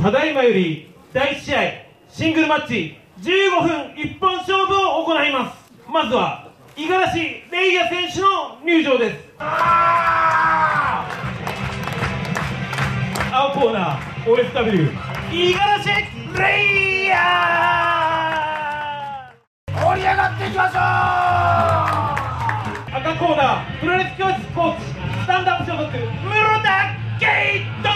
ただいまより第1試合シングルマッチ15分一本勝負を行います。まずは五十嵐レイヤ選手の入場です。青コーナー OSW 五十嵐レイヤー、 盛り上がっていきましょう。 赤コーナープロレス教室コーチスタンドアップ所属室田圭斗。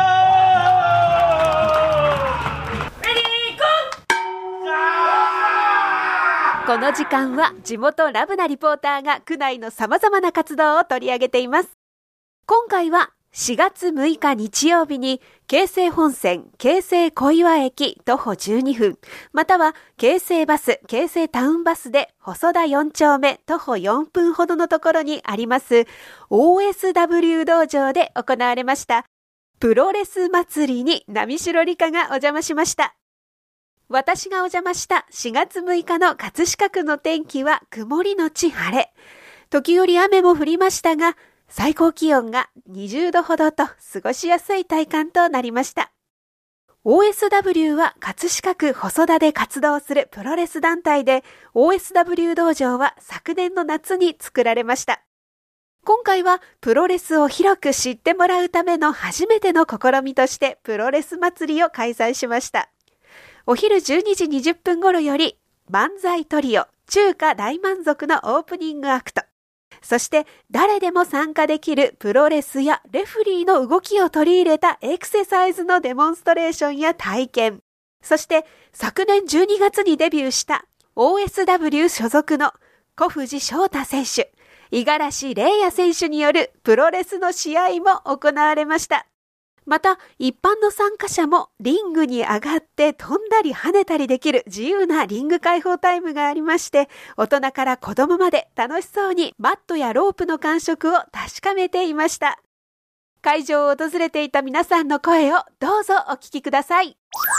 この時間は地元ラブなリポーターが区内のさまざまな活動を取り上げています。今回は4月6日日曜日に京成本線京成小岩駅徒歩12分または京成バス京成タウンバスで細田4丁目徒歩4分ほどのところにあります OSW 道場で行われましたプロレス祭りに波代理香がお邪魔しました。私がお邪魔した4月6日の葛飾区の天気は曇りのち晴れ。時折雨も降りましたが、最高気温が20度ほどと過ごしやすい体感となりました。OSW は葛飾区細田で活動するプロレス団体で、OSW 道場は昨年の夏に作られました。今回はプロレスを広く知ってもらうための初めての試みとしてプロレス祭りを開催しました。お昼12時20分頃より漫才トリオ中華大満足のオープニングアクト、そして誰でも参加できるプロレスやレフリーの動きを取り入れたエクササイズのデモンストレーションや体験、そして昨年12月にデビューした OSW 所属の小藤翔太選手、五十嵐レイヤ選手によるプロレスの試合も行われました。また一般の参加者もリングに上がって飛んだり跳ねたりできる自由なリング開放タイムがありまして、大人から子供まで楽しそうにマットやロープの感触を確かめていました。会場を訪れていた皆さんの声をどうぞお聞きください。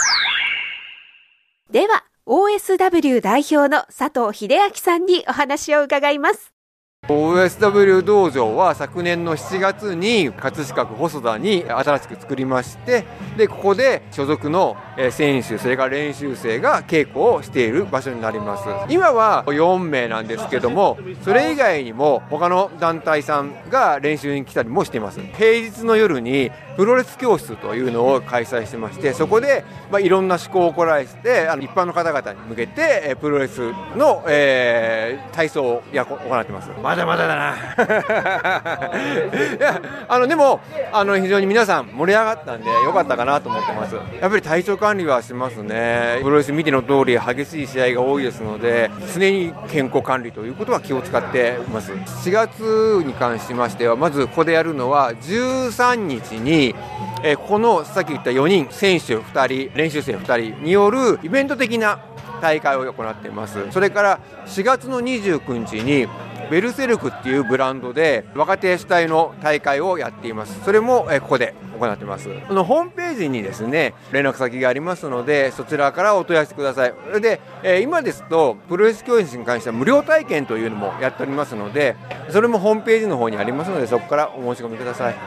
では OSW 代表の佐藤秀明さんにお話を伺います。 OSW 道場は昨年の7月に葛飾区細田に新しく作りまして、でここで所属の選手それから練習生が稽古をしている場所になります。今は4名なんですけども、それ以外にも他の団体さんが練習に来たりもしています。平日の夜にプロレス教室というのを開催してまして、そこでいろんな趣向を凝らして一般の方々に向けてプロレスの体操を行っています。まだまだだないやでも非常に皆さん盛り上がったんで良かったかなと思ってます。やっぱり体調管理はしますね。プロレス見ての通り激しい試合が多いですので、常に健康管理ということは気を使っています。4月に関しましては、まずここでやるのは13日にここのさっき言った4人選手2人練習生2人によるイベント的な大会を行っています。それから4月の29日にベルセルクっていうブランドで若手主体の大会をやっています。それもここで行っています。このホームページにですね連絡先がありますので、そちらからお問い合わせください。それで、今ですとプロレス教室に関しては無料体験というのもやっておりますので、それもホームページの方にありますので、そこからお申し込みください。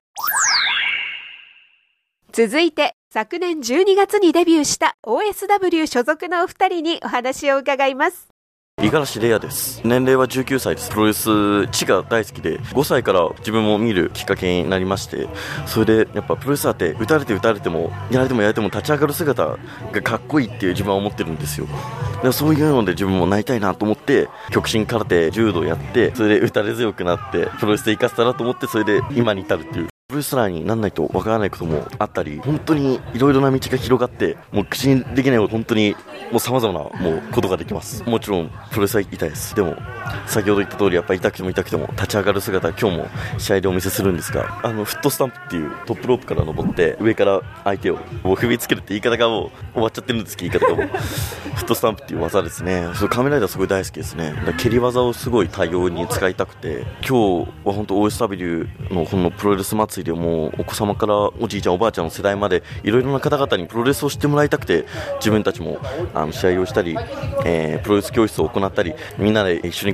続いて昨年12月にデビューした OSW 所属のお二人にお話を伺います。 五十嵐レイヤです。年齢は19歳です。プロレス地が大好きで、5歳から自分も見るきっかけになりまして、それでやっぱプロレスラーって打たれてもやられても立ち上がる姿がかっこいいっていう自分は思ってるんですよ。でそういうので自分もなりたいなと思って、極真空手柔道やって、それで打たれ強くなってプロレスで生かせたらと思って、それで今に至るっていう。プロレスラーにならないとわからないこともあったり、本当にいろいろな道が広がって、もう口にできないほど本当にもう様々なもうことができます。もちろんプロレスは痛いです。でも先ほど言った通り、やっぱり痛くても立ち上がる姿、今日も試合でお見せするんですが、フットスタンプっていうトップロープから登って上から相手を踏みつけるって言い方がもう終わっちゃってるんですけど、言い方がもうフットスタンプっていう技ですね。それ仮面ライダーすごい大好きですね。蹴り技をすごい多様に使いたくて、今日は本当 OSW のこのプロレス祭りでもお子様からおじいちゃんおばあちゃんの世代までいろいろな方々にプロレスを知ってもらいたくて、自分たちも試合をしたり、プロレス教室を行ったり、みんなで一緒に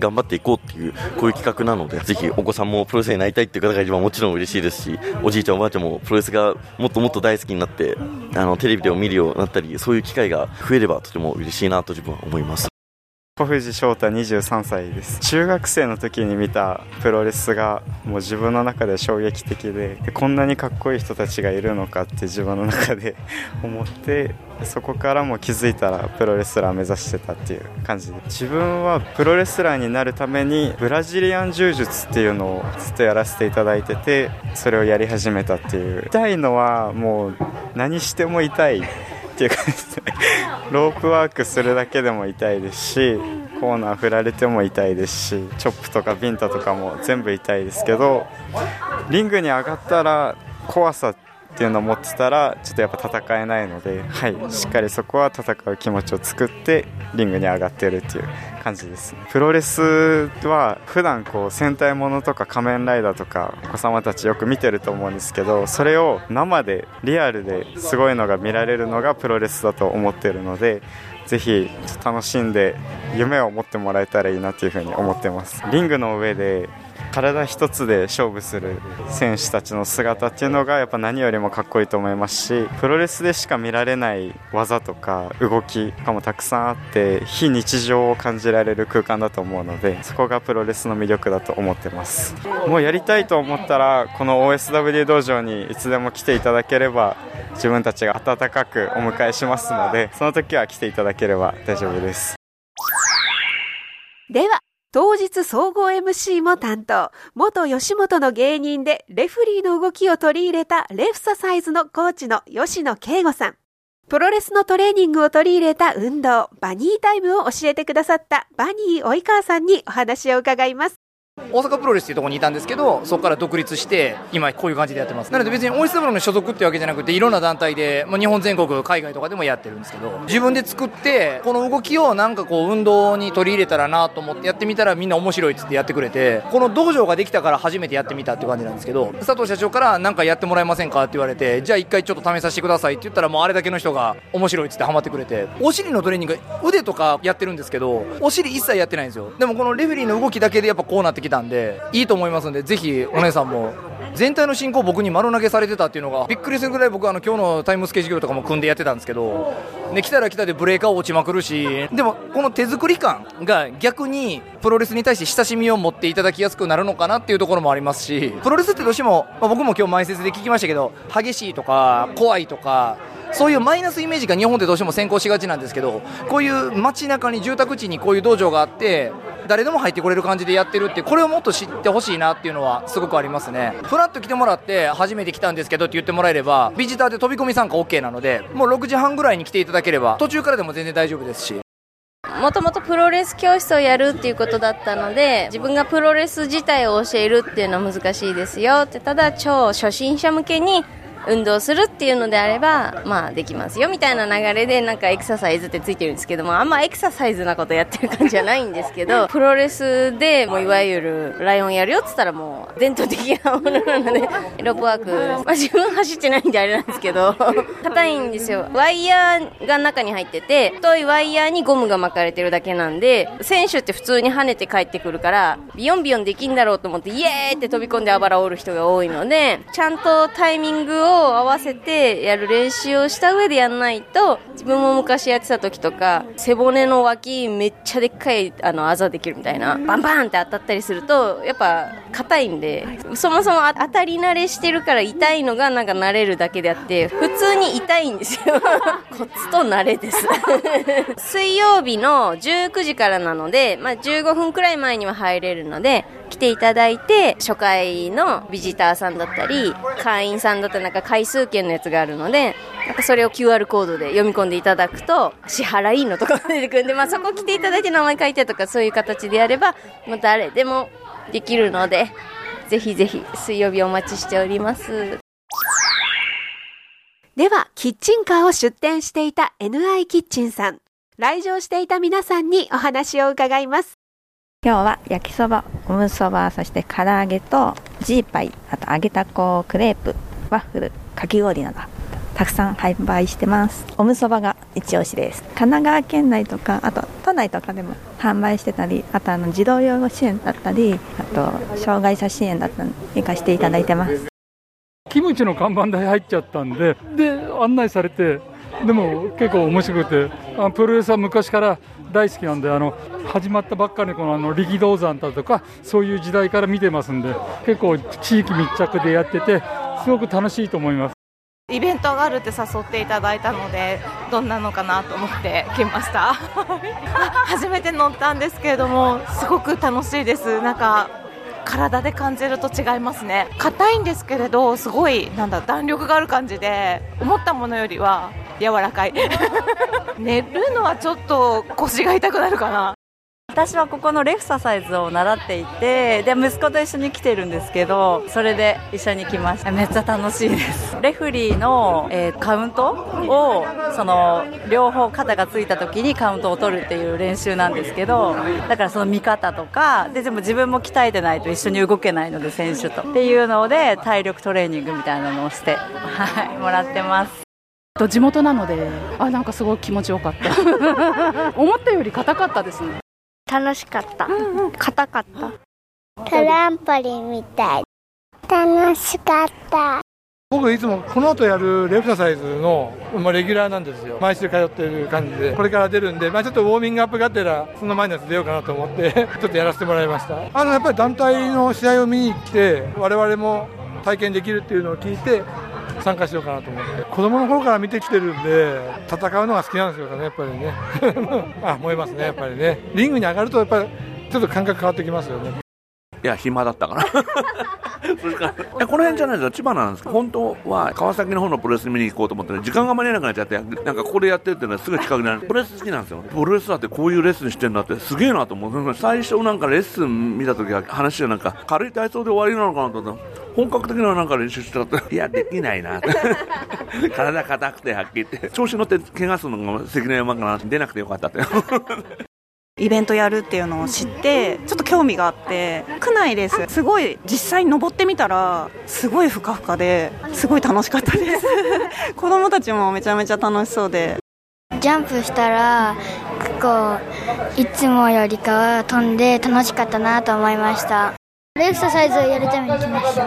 頑張っていこうっていうこういう企画なので、ぜひお子さんもプロレスになりたいっていう方が一番もちろん嬉しいですし、おじいちゃんおばあちゃんもプロレスがもっともっと大好きになってテレビでも見るようになったり、そういう機会が増えればとても嬉しいなと自分は思います。 小藤翔太23歳です。中学生の時に見たプロレスがもう自分の中で衝撃的で、こんなにかっこいい人たちがいるのかって自分の中で思って、そこからも気づいたらプロレスラー目指してたっていう感じで、自分はプロレスラーになるためにブラジリアン柔術っていうのをずっとやらせていただいてて、それをやり始めたっていう。痛いのはもう何しても痛いっていう感じですね。ロープワークするだけでも痛いですし、コーナー振られても痛いですし、チョップとかビンタとかも全部痛いですけど、リングに上がったら怖さっていうのを持ってたらちょっとやっぱ戦えないので、はい、しっかりそこは戦う気持ちを作ってリングに上がってるっていう感じです。プロレスは普段こう戦隊ものとか仮面ライダーとかお子様たちよく見てると思うんですけど、それを生でリアルですごいのが見られるのがプロレスだと思ってるので、ぜひ楽しんで夢を持ってもらえたらいいなというふうに思ってます。リングの上で体一つで勝負する選手たちの姿っていうのがやっぱ何よりもかっこいいと思いますし、プロレスでしか見られない技とか動きとかもたくさんあって非日常を感じられる空間だと思うので、そこがプロレスの魅力だと思ってます。もうやりたいと思ったらこの OSW 道場にいつでも来ていただければ自分たちが温かくお迎えしますので、その時は来ていただければ大丈夫です。 では当日総合 MC も担当、元吉本の芸人でレフリーの動きを取り入れたレフササイズのコーチの吉野圭吾さん、プロレスのトレーニングを取り入れた運動バニータイムを教えてくださったバニー及川さんにお話を伺います。 大阪プロレスっていうところにいたんですけど、そこから独立して今こういう感じでやってます。なので別にOSWの所属ってわけじゃなくて、いろんな団体で日本全国海外とかでもやってるんですけど、自分で作ってこの動きをなんかこう運動に取り入れたらなと思ってやってみたら、みんな面白いっつってやってくれて、この道場ができたから初めてやってみたっていう感じなんですけど、佐藤社長からなんかやってもらえませんかって言われて、じゃあ一回ちょっと試させてくださいって言ったら、もうあれだけの人が面白いっつってハマってくれて、お尻のトレーニング腕とかやってるんですけど、お尻一切やってないんですよ。でもこのレフェリーの動きだけでやっぱこうなってきたんでいいと思いますので、ぜひお姉さんも。全体の進行僕に丸投げされてたっていうのがびっくりするぐらい、僕今日のタイムスケジュールとかも組んでやってたんですけど、で来たら来たでブレーカー落ちまくるし、でもこの手作り感が逆にプロレスに対して親しみを持っていただきやすくなるのかなっていうところもありますし、プロレスってどうしても、僕も今日前説で聞きましたけど、激しいとか怖いとかそういうマイナスイメージが日本でどうしても先行しがちなんですけど、こういう街中に住宅地にこういう道場があって誰でも入ってこれる感じでやってるって、これをもっと知ってほしいなっていうのはすごくありますね。フラッと来てもらって初めて来たんですけどって言ってもらえれば、ビジターで飛び込み参加 OK なので、もう6時半ぐらいに来ていただければ途中からでも全然大丈夫ですし。 もともとプロレス教室をやるっていうことだったので、自分がプロレス自体を教えるっていうのは難しいですよって、ただ超初心者向けに運動するっていうのであればまあできますよみたいな流れで、なんかエクササイズってついてるんですけども、あんまエクササイズなことやってる感じじゃないんですけど、プロレスでもういわゆるライオンやるよって言ったらもう伝統的なものなので、ロープワーク、自分走ってないんであれなんですけど硬いんですよ。ワイヤーが中に入ってて、太いワイヤーにゴムが巻かれてるだけなんで、選手って普通に跳ねて帰ってくるからビヨンビヨンできんだろうと思ってイエーって飛び込んであばらを折る人が多いので、ちゃんとタイミングを合わせてやる練習をした上でやんないと、自分も昔やってた時とか背骨の脇めっちゃでっかいあざできるみたいな、バンバンって当たったりするとやっぱ硬いんで、そもそも当たり慣れしてるから痛いのがなんか慣れるだけであって、普通に痛いんですよコツと慣れです水曜日の19時からなので、15分くらい前には入れるので来ていただいて、初回のビジターさんだったり会員さんだったりなんか回数券のやつがあるので、なんかそれを QR コードで読み込んでいただくと支払いのとかが出てくるんで、そこ来ていただいて名前書いてとかそういう形でやれば誰でもできるので、ぜひぜひ水曜日お待ちしております。 ではキッチンカーを出店していた NI キッチンさん、来場していた皆さんにお話を伺います。 今日は焼きそば、おむそば、そして唐揚げとジーパイ、あと揚げたこクレープ、ワッフル、かき氷などたくさん販売してます。おむそばが一押しです。神奈川県内とか、あと都内とかでも販売してたり、あと児童養護支援だったり、あと障害者支援だったり行かせていただいてます。 キムチの看板台入っちゃったんで、案内されて、でも結構面白くて、プロレスは昔から大好きなんで、始まったばっかりの力道山だとかそういう時代から見てますんで、結構地域密着でやっててすごく楽しいと思います。 イベントがあるって誘っていただいたので、どんなのかなと思って来ました初めて乗ったんですけれども、すごく楽しいです。なんか体で感じると違いますね。硬いんですけれど、すごい弾力がある感じで、思ったものよりは柔らかい寝るのはちょっと腰が痛くなるかな。 私はここのレフササイズを習っていて、で息子と一緒に来てるんですけど、それで一緒に来ました。めっちゃ楽しいです。レフリーの、カウントを両方肩がついた時にカウントを取るっていう練習なんですけど、だからその見方とかでも自分も鍛えてないと一緒に動けないので、選手とっていうので体力トレーニングみたいなのをして、もらってます。 地元なので、なんかすごい気持ちよかった思ったより硬かったですね。 楽しかった。硬かった。トランポリンみたい。楽しかった。 僕いつもこの後やるレフササイズの、レギュラーなんですよ。毎週通ってる感じで、これから出るんで、ちょっとウォーミングアップがてらその前のやつ出ようかなと思ってちょっとやらせてもらいました。やっぱり団体の試合を見に来て、我々も体験できるっていうのを聞いて参加しようかなと思って、子供の頃から見てきてるんで、戦うのが好きなんですよね、やっぱりね思いますね、やっぱりね。リングに上がるとやっぱりちょっと感覚変わってきますよね。 いや、暇だったかなそれからこの辺じゃないですよ、千葉なんですけど、本当は川崎の方のプロレス見に行こうと思って、時間が間に合わなくなっちゃって、なんかここでやってるっていうのはすぐ近くにある。プロレス好きなんですよ。プロレスだってこういうレッスンしてるんだってすげえなと思う。最初なんかレッスン見た時は話はなんか軽い体操で終わりなのかなと思ったら、本格的ななんか練習してたって、いやできないな体硬くてはっきり言って、調子乗って怪我するのが関の山かな、出なくてよかったってイベントやるっていうのを知ってちょっと興味があって、区内です。すごい実際に登ってみたらすごいふかふかですごい楽しかったです子供たちもめちゃめちゃ楽しそうで、 ジャンプしたら結構いつもよりかは飛んで楽しかったなと思いました。エクササイズをやるために来ました。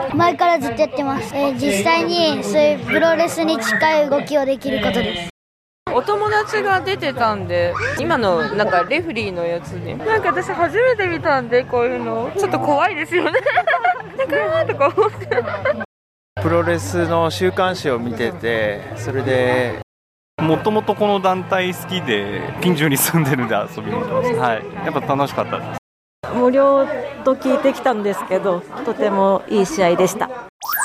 前からずっとやってます。実際にそういうプロレスに近い動きをできることです。 お友達が出てたんで、今のなんかレフリーのやつで、なんか私初めて見たんで、こういうのちょっと怖いですよねだからとか思ってプロレスの週刊誌を見てて、それでもともとこの団体好きで近所に住んでるんで遊びに行ってます。はい、やっぱ楽しかったです。 無料と聞いてきたんですけど、とてもいい試合でした。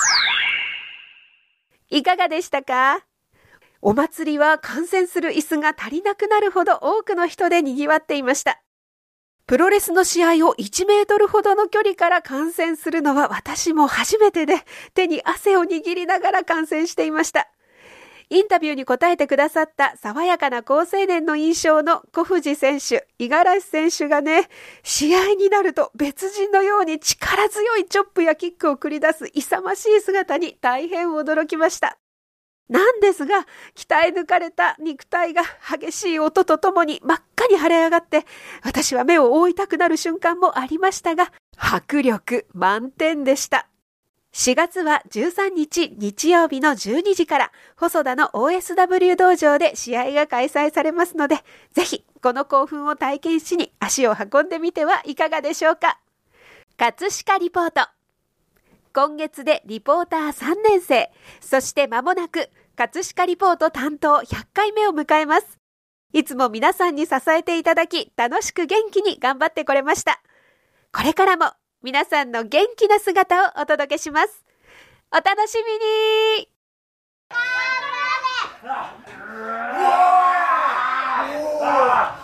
いかがでしたか？お祭りは観戦する椅子が足りなくなるほど多くの人で賑わっていました。プロレスの試合を1メートルほどの距離から観戦するのは私も初めてで、手に汗を握りながら観戦していました。インタビューに答えてくださった爽やかな好青年の印象の小藤選手、五十嵐選手がね、試合になると別人のように力強いチョップやキックを繰り出す勇ましい姿に大変驚きました。なんですが、鍛え抜かれた肉体が激しい音とともに真っ赤に腫れ上がって、私は目を覆いたくなる瞬間もありましたが、迫力満点でした。4月は13日日曜日の12時から細田の OSW 道場で試合が開催されますので、ぜひこの興奮を体験しに足を運んでみてはいかがでしょうか。葛飾リポート。今月でリポーター3年生、そして間もなく葛飾リポート担当100回目を迎えます。いつも皆さんに支えていただき、楽しく元気に頑張ってこれました。これからも皆さんの元気な姿をお届けします。お楽しみに。 うわ